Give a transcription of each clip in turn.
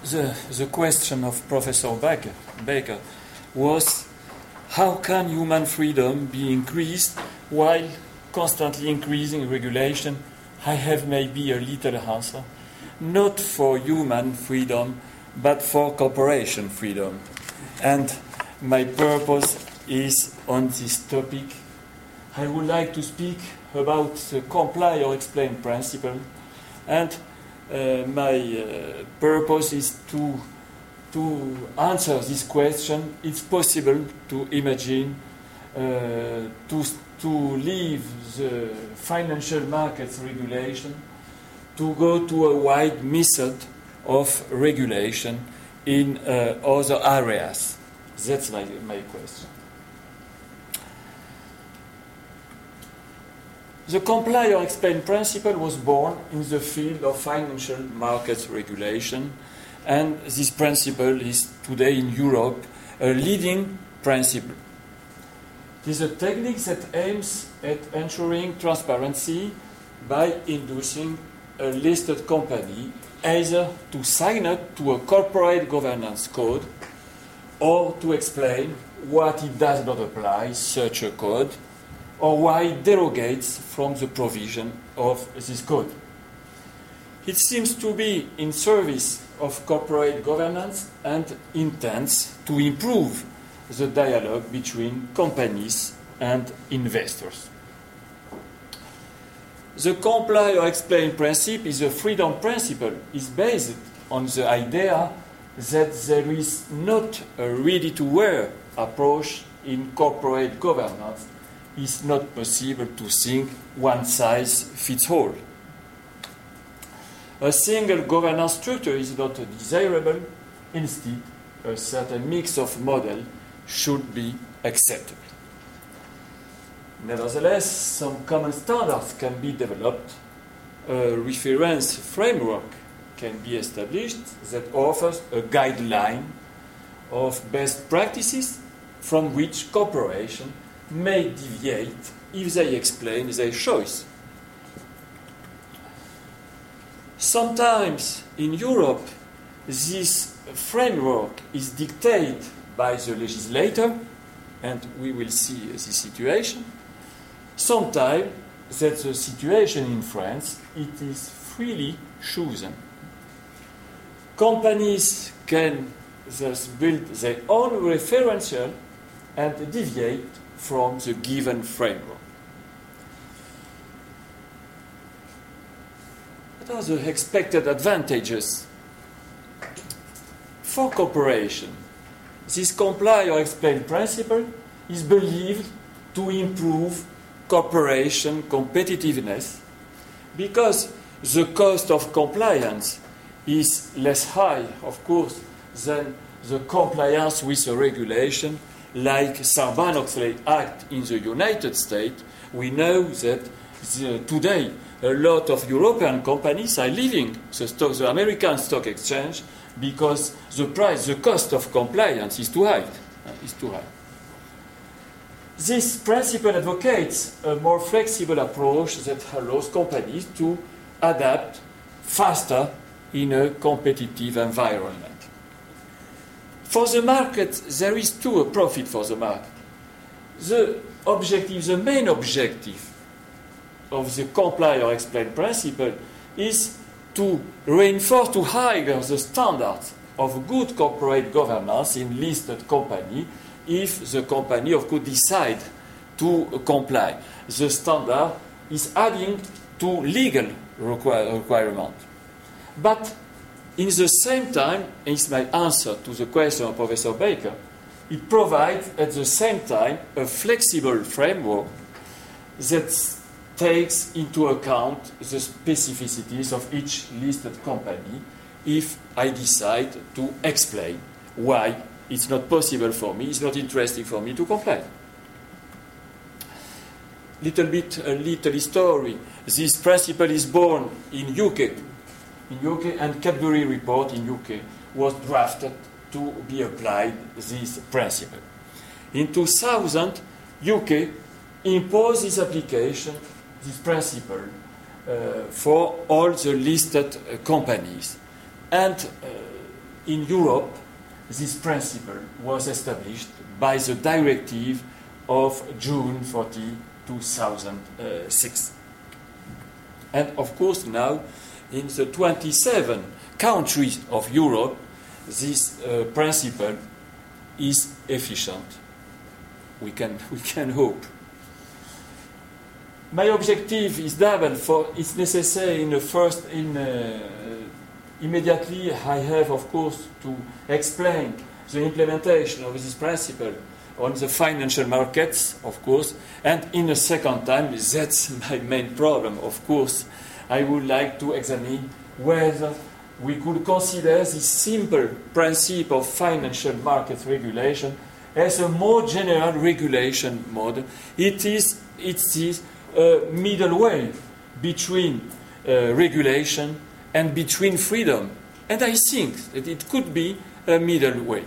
the question of Professor Baker was, how can human freedom be increased while constantly increasing regulation? I have maybe a little answer. Not for human freedom, but for corporation freedom. And my purpose is on this topic. I would like to speak about the comply or explain principle. And my purpose is to answer this question. It's possible to imagine to leave the financial markets regulation to go to a wide method of regulation in other areas. That's my question. The comply or explain principle was born in the field of financial markets regulation, and this principle is today in Europe a leading principle. It is a technique that aims at ensuring transparency by inducing a listed company either to sign up to a corporate governance code or to explain what it does not apply such a code, or why it derogates from the provision of this code. It seems to be in service of corporate governance and intends to improve the dialogue between companies and investors. The comply or explain principle is a freedom principle. It's based on the idea that there is not a ready-to-wear approach in corporate governance. It's not possible to think one size fits all. A single governance structure is not desirable. Instead, a certain mix of models should be acceptable. Nevertheless, some common standards can be developed. A reference framework can be established that offers a guideline of best practices from which corporations may deviate if they explain their choice. Sometimes in Europe, this framework is dictated by the legislator, and we will see the situation. Sometimes that's the situation in France, it is freely chosen. Companies can thus build their own referential and deviate from the given framework. What are the expected advantages? For corporation, this comply or explain principle is believed to improve corporation competitiveness because the cost of compliance is less high, of course, than the compliance with a regulation like Sarbanes-Oxley Act in the United States. We know that today a lot of European companies are leaving the American stock exchange because the cost of compliance is too high. This principle advocates a more flexible approach that allows companies to adapt faster in a competitive environment. For the market, there is too a profit for the market. The main objective of the comply or explain principle is to reinforce, to higher the standards of good corporate governance in listed company if the company, of course, decide to comply. The standard is adding to legal requirement. But in the same time, and it's my answer to the question of Professor Baker, it provides at the same time a flexible framework that takes into account the specificities of each listed company if I decide to explain why it's not possible for me, it's not interesting for me to comply. A little story. This principle is born in UK, and Cadbury report in UK was drafted to be applied this principle. In 2000, UK imposed this application, this principle, for all the listed companies. And in Europe, this principle was established by the directive of June 40, 2006. And of course now, in the 27 countries of Europe, this principle is efficient. We can hope. My objective is double. It's necessary immediately I have, of course, to explain the implementation of this principle on the financial markets, of course, and in a second time, that's my main problem, of course, I would like to examine whether we could consider this simple principle of financial market regulation as a more general regulation model. It is a middle way between regulation and between freedom. And I think that it could be a middle way.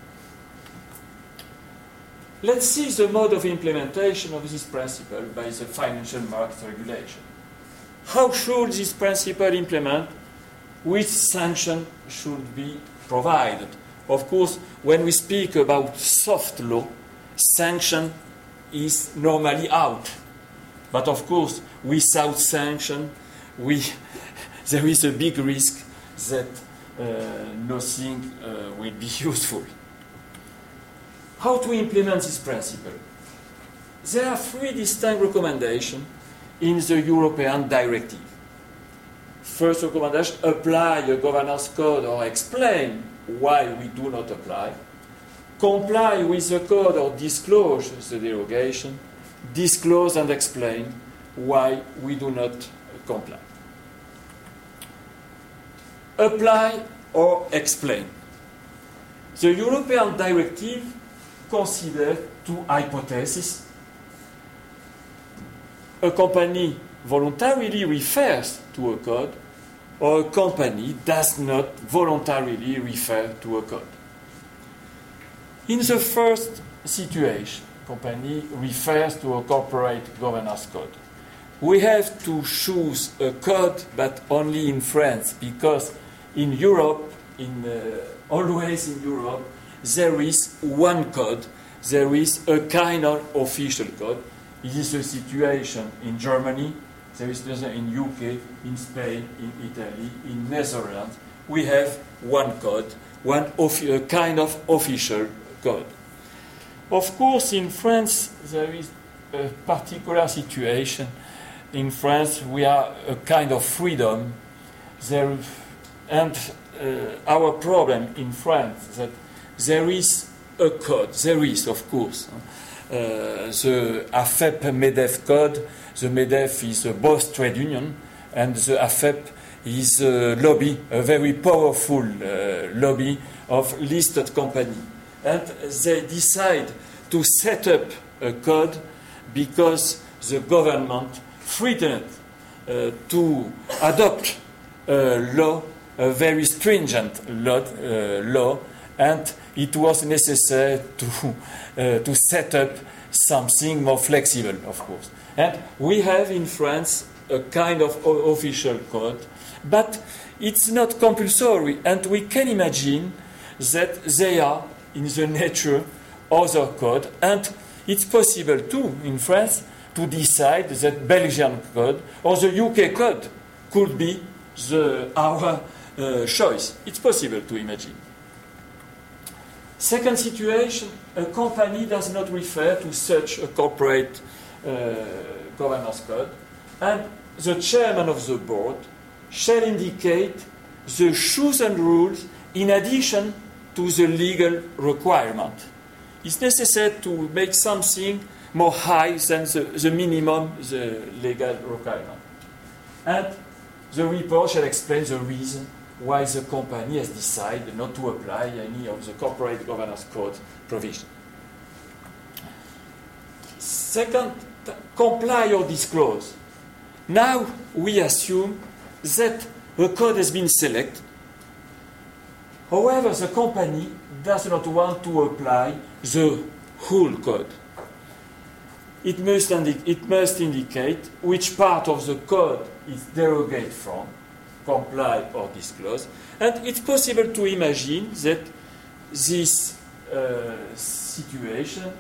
Let's see the mode of implementation of this principle by the financial market regulation. How should this principle implement? Which sanction should be provided? Of course, when we speak about soft law, sanction is normally out. But of course, without sanction, there is a big risk that nothing will be useful. How to implement this principle? There are three distinct recommendations in the European directive. First recommendation, apply a governance code or explain why we do not apply. Comply with the code or disclose the derogation. Disclose and explain why we do not comply. Apply or explain. The European directive considers two hypotheses. A company voluntarily refers to a code, or a company does not voluntarily refer to a code. In the first situation, company refers to a corporate governance code. We have to choose a code, but only in France, because in Europe, always in Europe, there is one code. There is a kind of official code. It is a situation in Germany. There is another in UK, in Spain, in Italy, in Netherlands. We have one code, a kind of official code. Of course, in France, there is a particular situation. In France, we are a kind of freedom. Our problem in France is that there is a code. There is, of course, the AFEP-MEDEF code. The MEDEF is a boss trade union, and the AFEP is a lobby, a very powerful lobby of listed companies. And they decide to set up a code because the government threatened to adopt a law, a very stringent law, and it was necessary to set up something more flexible, of course. And we have in France a kind of official code, but it's not compulsory, and we can imagine that they are in the nature other code, and it's possible too in France to decide that Belgian code or the UK code could be our choice. It's possible to imagine. Second situation, a company does not refer to such a corporate governance code, and the chairman of the board shall indicate the chosen rules in addition to the legal requirement. It's necessary to make something more high than the minimum, the legal requirement. And the report shall explain the reason why the company has decided not to apply any of the corporate governance code provision. Second, comply or disclose. Now we assume that the code has been selected. However, the company does not want to apply the whole code. It must indicate which part of the code is derogated from, comply or disclose. And it's possible to imagine that this situation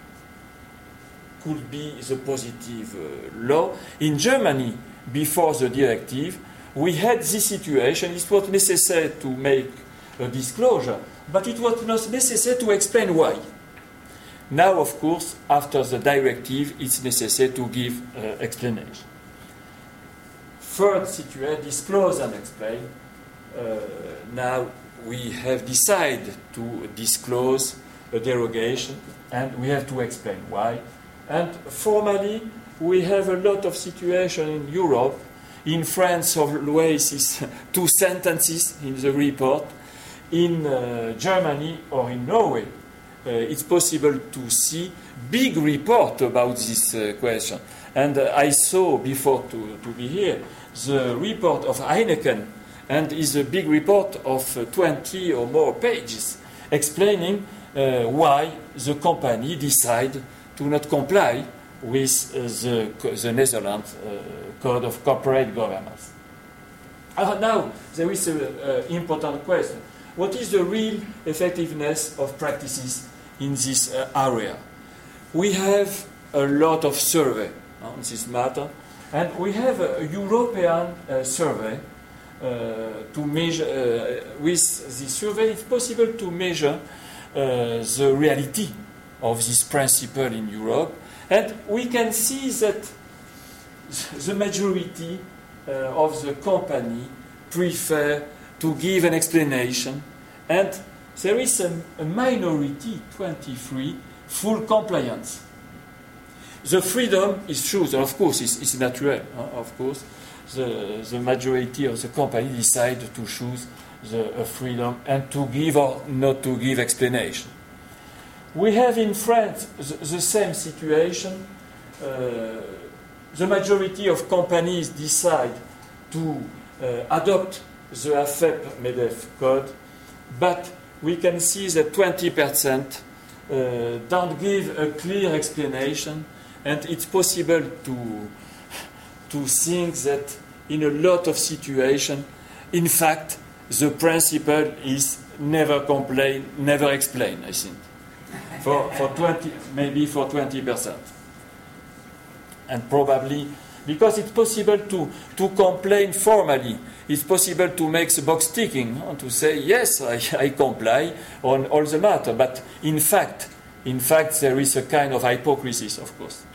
could be the positive law. In Germany, before the directive, we had this situation. It was necessary to make a disclosure, but it was not necessary to explain why. Now, of course, after the directive, it's necessary to give explanation. Third situation, disclose and explain. Now we have decided to disclose a derogation, and we have to explain why. And formally, we have a lot of situations in Europe. In France, always is 2 sentences in the report. In Germany or in Norway, it's possible to see big report about this question. And I saw, before to be here, the report of Heineken, and is a big report of 20 or more pages explaining why the company decided to not comply with the Netherlands Code of Corporate Governance. Now, there is an important question. What is the real effectiveness of practices in this area? We have a lot of survey on this matter, and we have a European survey to measure. With this survey, it's possible to measure the reality of this principle in Europe, and we can see that the majority of the company prefer to give an explanation, and there is a minority, 23, full compliance. The freedom is true, of course, it's natural, of course. The majority of the company decide to choose the freedom and to give or not to give explanation. We have in France the same situation. The majority of companies decide to adopt the AFEP-MEDEF code, but we can see that 20% don't give a clear explanation, and it's possible to think that in a lot of situations, in fact, the principle is never complain, never explain, I think. For 20, maybe for 20%. And probably, because it's possible to complain formally, it's possible to make the box ticking, to say, yes, I comply on all the matter, but in fact, there is a kind of hypocrisy, of course.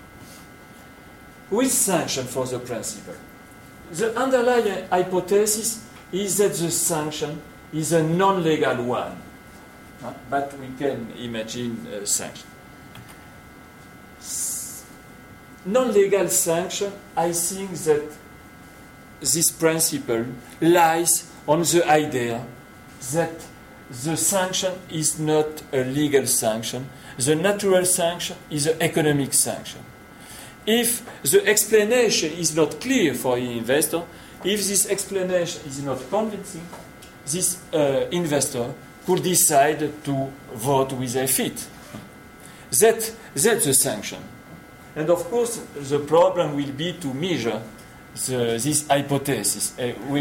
With sanction for the principle. The underlying hypothesis is that the sanction is a non-legal one, but we can imagine sanction. Non-legal sanction, I think that this principle lies on the idea that the sanction is not a legal sanction. The natural sanction is an economic sanction. If the explanation is not clear for the investor, if this explanation is not convincing, this investor could decide to vote with their feet. That's the sanction. And of course, the problem will be to measure this hypothesis. We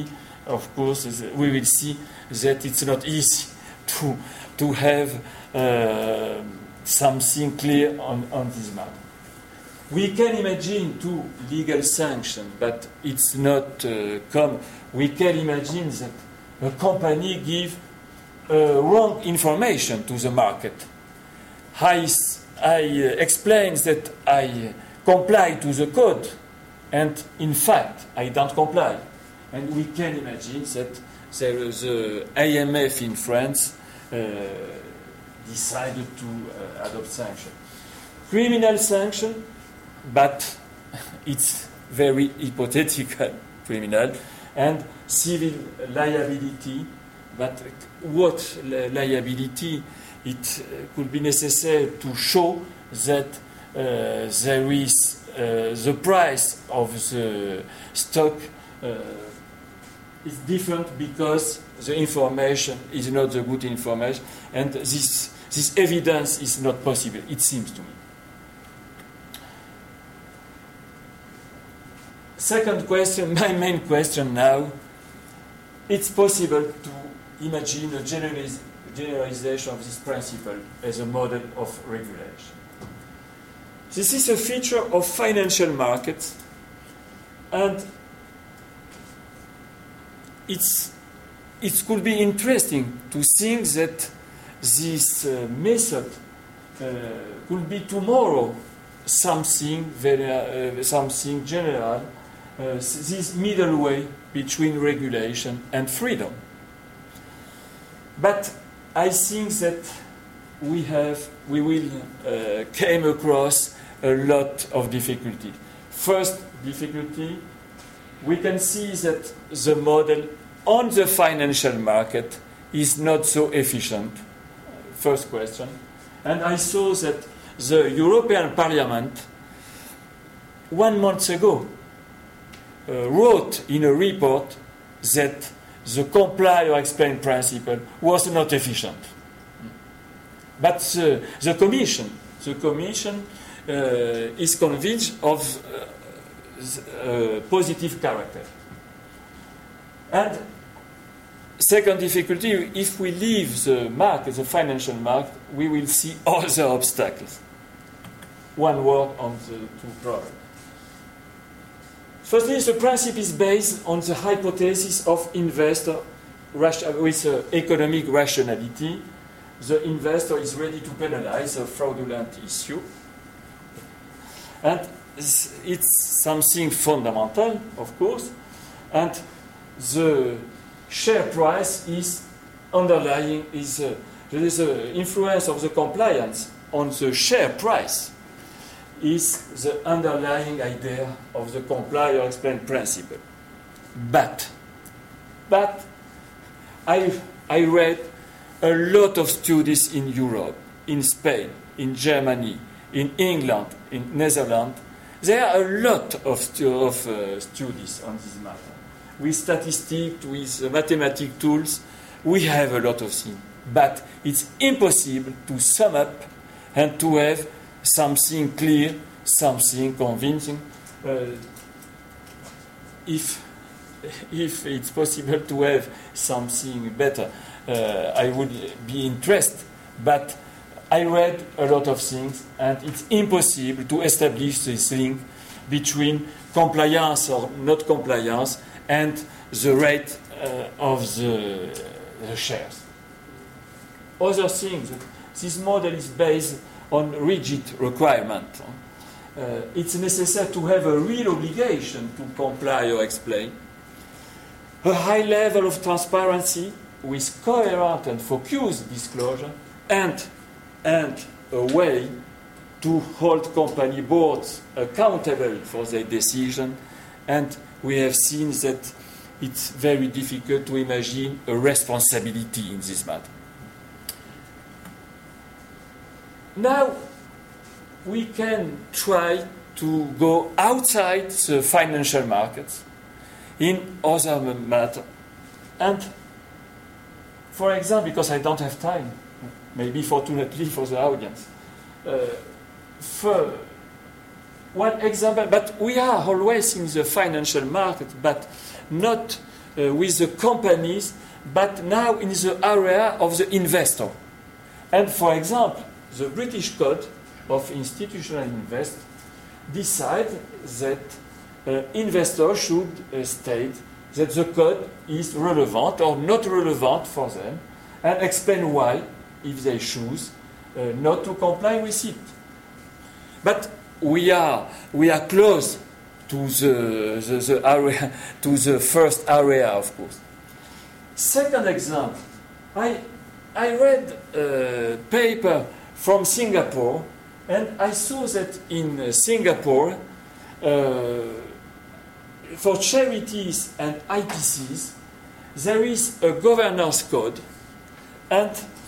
will see that it's not easy to have something clear on this matter. We can imagine 2 legal sanctions, but it's not common. We can imagine that a company gives wrong information to the market. I explain that I comply to the code, and in fact, I don't comply. And we can imagine that the AMF in France decided to adopt sanction. Criminal sanction, but it's very hypothetical, criminal, and civil liability. But what liability? It could be necessary to show that there is the price of the stock is different because the information is not the good information, and this evidence is not possible, it seems to me. Second question, my main question now, it's possible to imagine a generalization of this principle as a model of regulation. This is a feature of financial markets, and it could be interesting to think that this method could be tomorrow something something general, this middle way between regulation and freedom. But I think that we will came across a lot of difficulty. First difficulty, we can see that the model on the financial market is not so efficient. First question. And I saw that the European Parliament 1 month ago wrote in a report that the comply or explain principle was not efficient. But the Commission is convinced of positive character. And second difficulty, if we leave the market, the financial market, we will see other obstacles. One word on the two problems. Firstly, the principle is based on the hypothesis of investor with economic rationality. The investor is ready to penalize a fraudulent issue. And it's something fundamental, of course. And the share price is underlying, there is an influence of the compliance on the share price is the underlying idea of the comply or explain principle. But I read a lot of studies in Europe, in Spain, in Germany, in England, in Netherlands. There are a lot of studies on this matter. With statistics, with mathematical tools, we have a lot of things. But it's impossible to sum up and to have something clear, something convincing. If it's possible to have something better, I would be interested. But I read a lot of things, and it's impossible to establish this link between compliance or not compliance and the rate of the shares. Other things, this model is based on rigid requirement. It's necessary to have a real obligation to comply or explain. A high level of transparency with coherent and focused disclosure, and a way to hold company boards accountable for their decision. And we have seen that it's very difficult to imagine a responsibility in this matter. Now, we can try to go outside the financial markets in other matters. And, for example, because I don't have time, maybe fortunately for the audience, for one example, but we are always in the financial market, but not with the companies, but now in the area of the investor. And, for example, the British Code of Institutional Invest decide that investors should state that the code is relevant or not relevant for them, and explain why, if they choose not to comply with it. But we are close to the area, to the first area, of course. Second example, I read a paper from Singapore, and I saw that in Singapore, for charities and IPCs, there is a governance code, and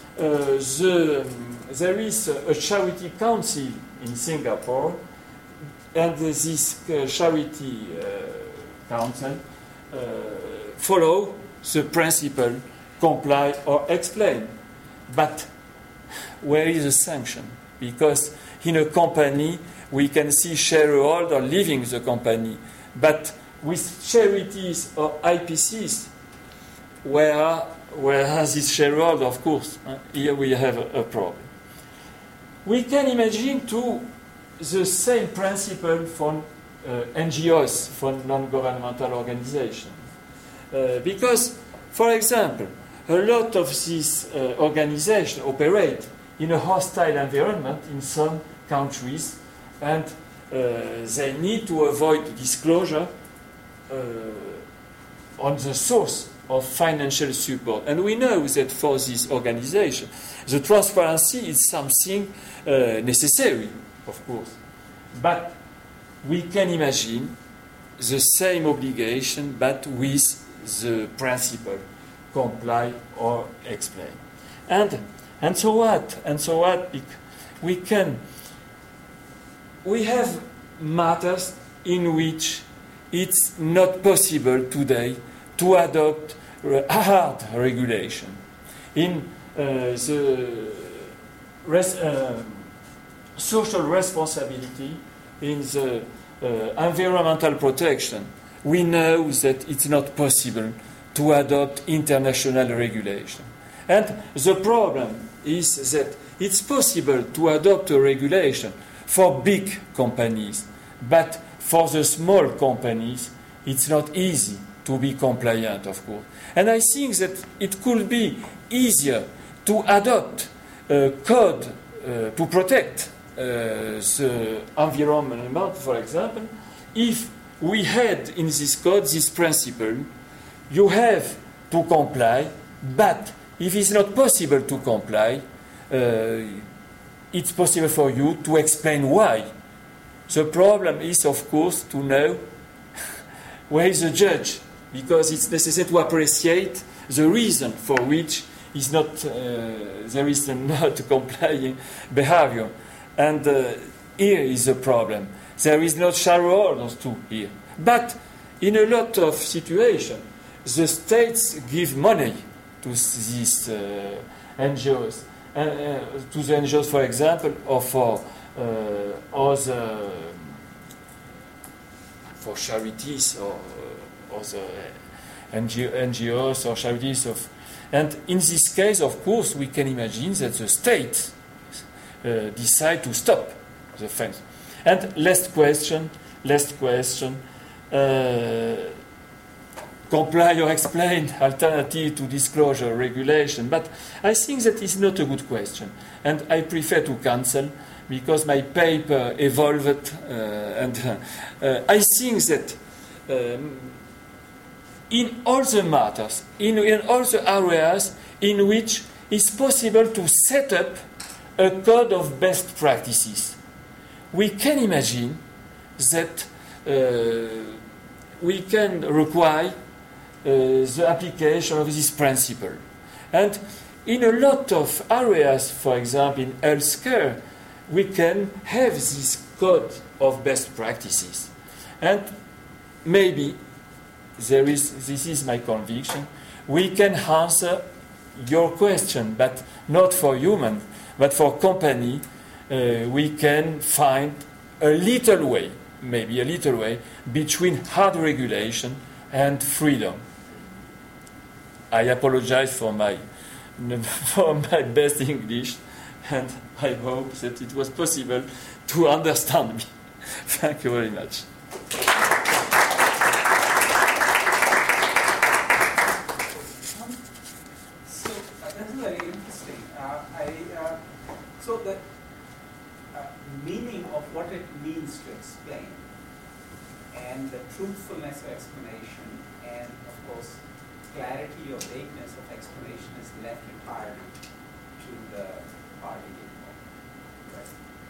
there is a charity council in Singapore, and this charity council follow the principle comply or explain. But where is the sanction? Because in a company we can see shareholder leaving the company, but with charities or IPCs, where has this shareholder, of course, here we have a problem. We can imagine too the same principle for NGOs, for non-governmental organizations. Because, for example, a lot of these organizations operate in a hostile environment in some countries, and they need to avoid disclosure on the source of financial support. And we know that for this organization, the transparency is something necessary, of course. But we can imagine the same obligation, but with the principle, comply or explain. And so what? And so what? We have matters in which it's not possible today to adopt hard regulation. In the social responsibility, in the environmental protection, we know that it's not possible to adopt international regulation. And the problem is that it's possible to adopt a regulation for big companies, but for the small companies, it's not easy to be compliant, of course. And I think that it could be easier to adopt a code to protect the environment, for example, if we had in this code this principle: you have to comply, but if it's not possible to comply, it's possible for you to explain why. The problem is, of course, to know where is the judge, because it's necessary to appreciate the reason for which is not, there is not complying behavior. And here is the problem. There is no shareholders too here. But in a lot of situations, the states give money to these NGOs. To the NGOs, for example, or for other, for charities or the NGOs or charities of. And in this case, of course, we can imagine that the state decide to stop the fence. And last question, comply or explain alternative to disclosure regulation. But I think that is not a good question. And I prefer to cancel because my paper evolved. And I think that in all the matters, in all the areas in which it's possible to set up a code of best practices, we can imagine that we can require the application of this principle. And in a lot of areas, for example, in healthcare, we can have this code of best practices. And maybe this is my conviction, we can answer your question, but not for human, but for company. We can find a little way, maybe a little way, between hard regulation and freedom. I apologize for my best English, and I hope that it was possible to understand me. Thank you very much. So that's very interesting. So the meaning of what it means to explain, and the truthfulness of explanation, and of course clarity or vagueness of explanation is left entirely to the party involved.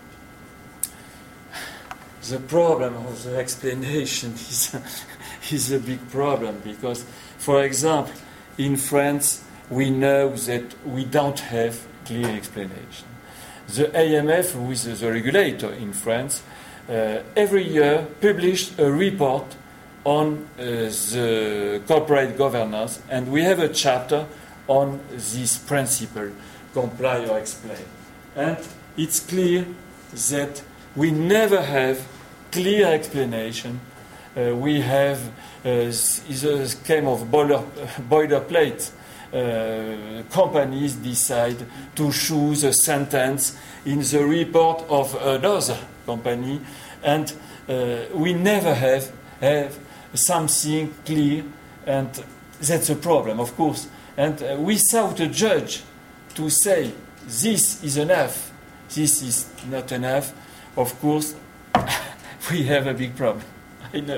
Right? The problem of the explanation is a big problem because, for example, in France, we know that we don't have clear explanation. The AMF, who is the regulator in France, every year published a report on the corporate governance, and we have a chapter on this principle, comply or explain. And it's clear that we never have clear explanation we have is a scheme of boilerplate. Companies decide to choose a sentence in the report of another company, and we never have something clear, and that's a problem, of course. And without a judge to say this is enough, this is not enough, of course, we have a big problem. I know.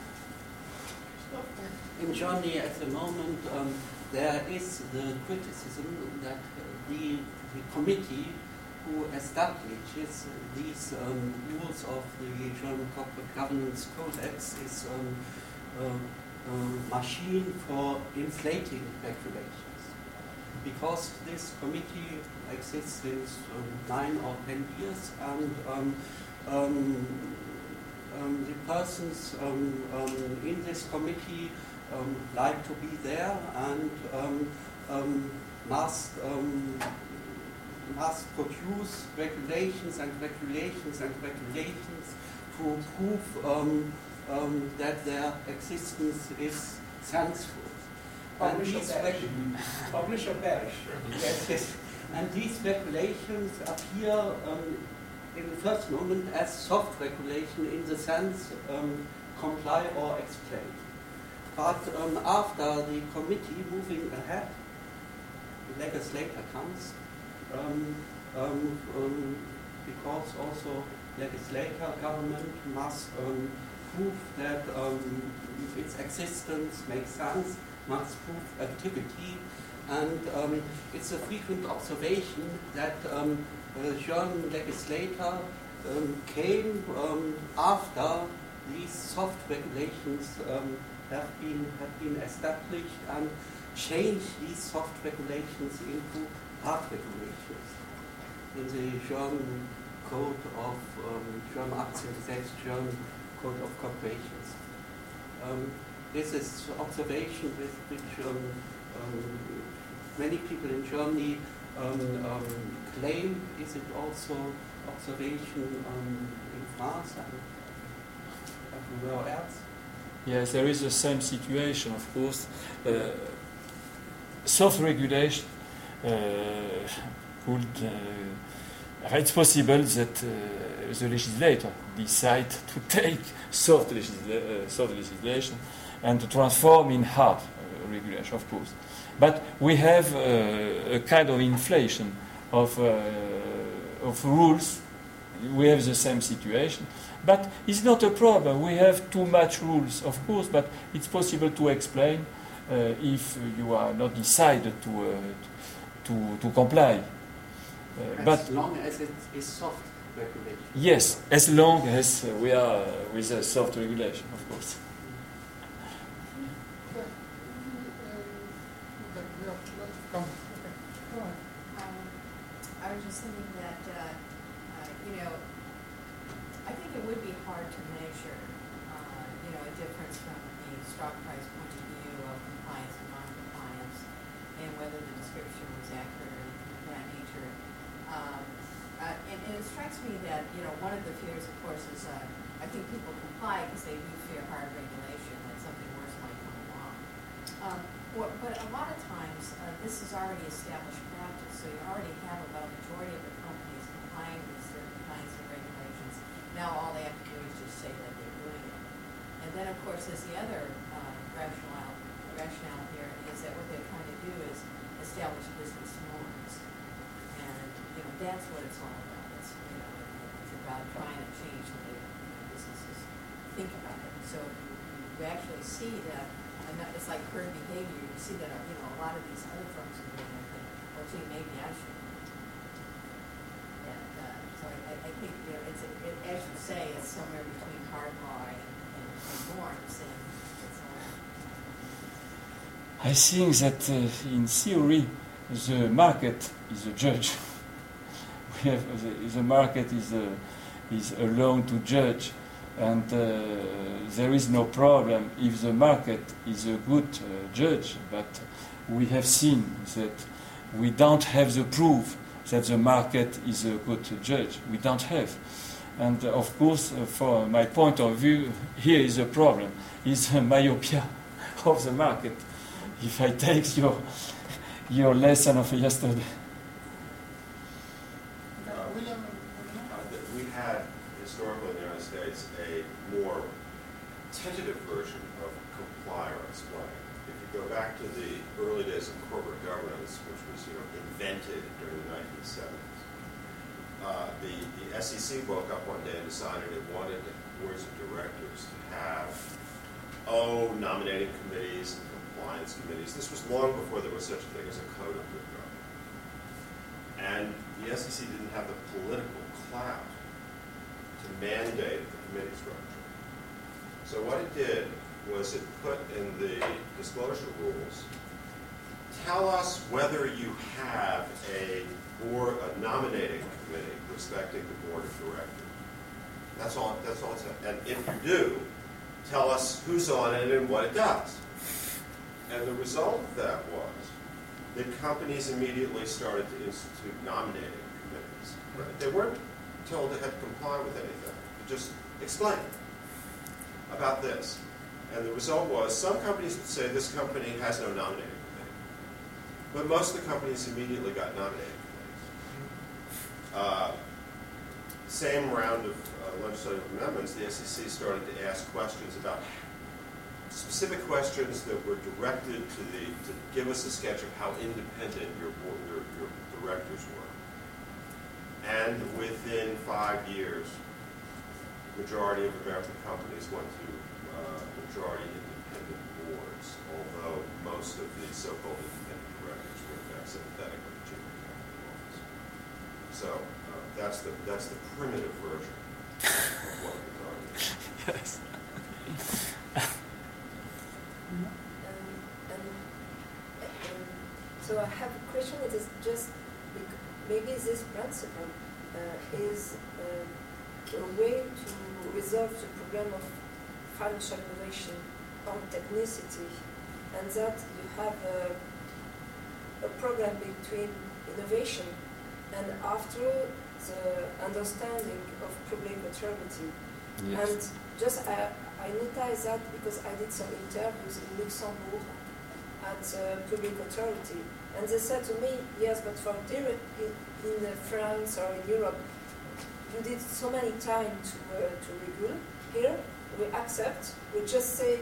In Germany at the moment, there is the criticism that the committee who establishes these rules of the German Corporate Governance Codex is a machine for inflating regulations. Because this committee exists since 9 or 10 years, and the persons in this committee like to be there and must produce regulations to prove that their existence is sensible. Publish or perish. Yes. And these regulations appear in the first moment as soft regulation in the sense comply or explain. But after the committee moving ahead, the legislator comes, because also legislator government must prove that its existence makes sense, must prove activity, and it's a frequent observation that German legislator came after these soft regulations have been established and changed these soft regulations into hard regulations. In the German Code of German Aktiengesetz, German Code of Corporations. This is observation with which many people in Germany claim. Is it also observation in France and everywhere else? Yes, there is the same situation, of course. Soft regulation could. It's possible that the legislator decide to take soft legislation and to transform in hard regulation, of course. But we have a kind of inflation of rules. We have the same situation. But it's not a problem. We have too much rules, of course, but it's possible to explain if you are not decided to comply. As long as it is soft regulation. Yes, as long as we are with a soft regulation, of course. I was just thinking that, I think it would be hard to measure, a difference from the stock price point of view of compliance and non-compliance, and whether the description was accurate or anything of that nature. And it strikes me that, one of the fears, of course, is I think people comply because they do fear hard regulation, that something worse might come along. But a lot of times, this is already established practice, so you already have about a majority of the companies complying with certain kinds of regulations. Now all they have to do is just say that they're doing it. And then, of course, there's the other rationale here is that what they're trying to do is establish business norms. And, that's what it's all about. It's about trying to change the way businesses think about it. So you actually see that, and it's like herd behavior. You see that, a lot of these other firms are doing that thing. Well, gee, maybe I should. And so I think, as you say, it's somewhere between hard law and norms. And it's I think that in theory, the market is a judge. We have the market is alone to judge, and there is no problem if the market is a good judge. But we have seen that we don't have the proof that the market is a good judge. We don't have. And of course, from my point of view, here is a problem, is a myopia of the market. If I take your lesson of yesterday. William? We had, historically in the United States, a more tentative version of comply or explain. If you go back to the early days of corporate governance, which was invented during the 1970s, the SEC woke up one day and decided it wanted boards of directors to have, nominating committees and compliance committees. This was long before there was such a thing as a code of good government. And the SEC didn't have the political clout to mandate the committee structure. So what it did was it put in the disclosure rules, tell us whether you have a nominating committee respecting the board of directors. That's all it said. And if you do, tell us who's on it and what it does. And the result of that was that companies immediately started to institute nominating committees. Right? They weren't told they had to comply with anything. They just explain about this. And the result was some companies would say this company has no nominating committee. But most of the companies immediately got nominating committees. Same round of legislative amendments, the SEC started to ask questions about specific questions that were directed to give us a sketch of how independent your directors were. And within 5 years, the majority of American companies went to majority independent boards, although most of the so-called independent directors were in fact sympathetic with the chief executive office. So that's the primitive version of what we're talking about. Yes. So I have a question. It is just maybe this principle is a way to resolve the problem of financial innovation on technicity, and that you have a program between innovation and after the understanding of public authority. Yes. And just I noticed that because I did some interviews in Luxembourg at public authority, and they said to me, yes, but for direct in France or in Europe, you did so many times to regulate. Here we accept, we just say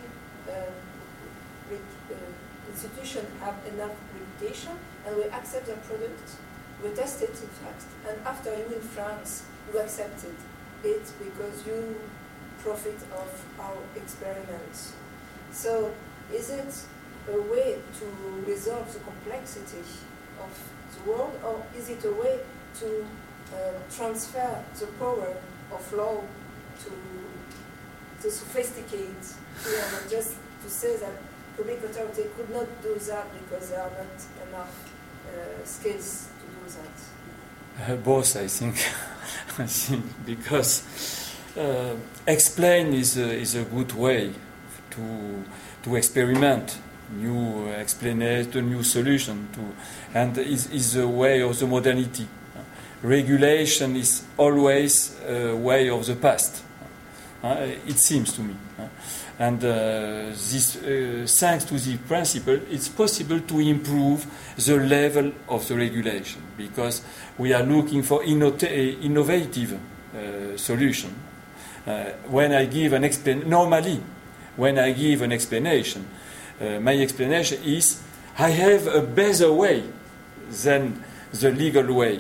institutions have enough reputation, and we accept their product. We test it in fact, and after you in France, you accepted it because you profit of our experiments. So is it a way to resolve the complexity of the world, or is it a way to transfer the power of law to the sophisticated here, and just to say that public authority could not do that because there are not enough skills to do that? Both, I think. I think because explain is a good way to experiment new explanation, new solution, and is a way of the modernity. Regulation is always a way of the past. It seems to me. And this, thanks to the principle, it's possible to improve the level of the regulation because we are looking for innovative solution. When I give an normally, when I give an explanation, my explanation is I have a better way than the legal way.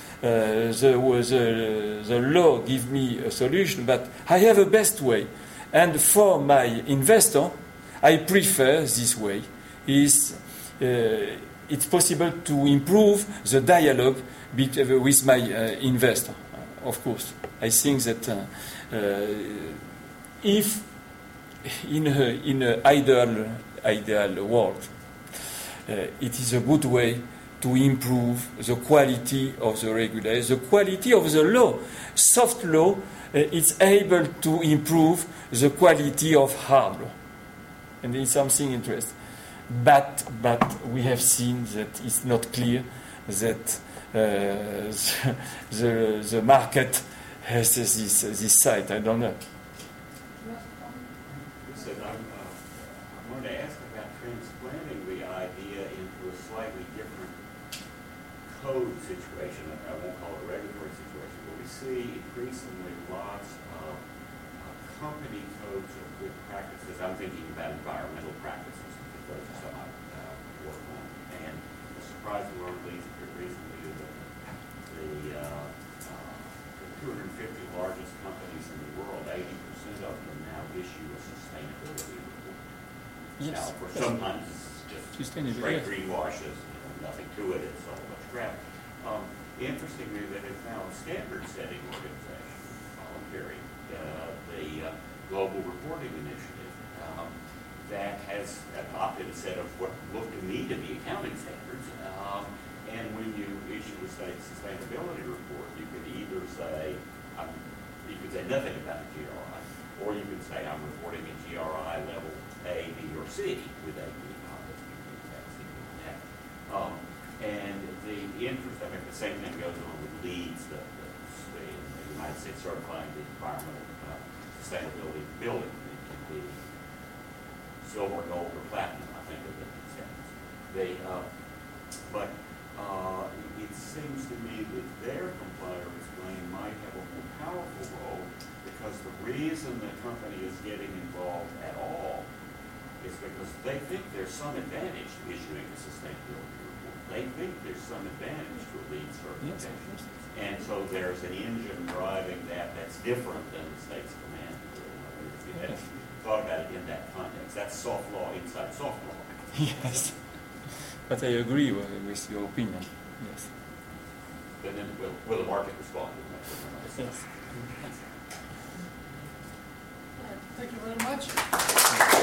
The law gives me a solution, but I have a best way. And for my investor, I prefer this way. It's possible to improve the dialogue with my investor. Of course, I think that if in an ideal world, it is a good way to improve the quality of the regulation, the quality of the law. Soft law is able to improve the quality of hard law. And it's something interesting. But we have seen that it's not clear that the market has this site. I don't know. Listen, I wanted to ask about transplanting the idea into a slightly different code situation. I won't call it a regulatory situation, but we see increasingly lots of company codes of good practices. I'm thinking about environmental practices, because those are some I work on. And a surprise to learn recently is that the 250 largest companies in the world, 80% of them now issue a sustainability report. Yes. Now, of course, sometimes it's just straight greenwashes, nothing to it, it's all a bunch of crap. Interestingly, that it's now a standard-setting organization, voluntary, the Global Reporting Initiative, that has adopted a set of what look to me to be accounting standards. And when you issue a state sustainability report, you can either say, you can say nothing about the GRI, or you can say I'm reporting at GRI level A, B, or C with A, B, and the interest, I mean, the same thing goes on with LEEDs, the United States certifying the environmental sustainability building. It can be silver, gold, or platinum, I think, of the standards. But it seems to me that their complier explain might have a more powerful role, because the reason the company is getting involved at all is because they think there's some advantage to issuing a sustainability report. They think there's some advantage to a LEED certification. Yes. And so there's an engine driving that's different than the state's command. If you had thought about it in that context, that's soft law inside soft law. Yes. But I agree with your opinion. Yes. But then will the market respond? Yes. Thank you very much.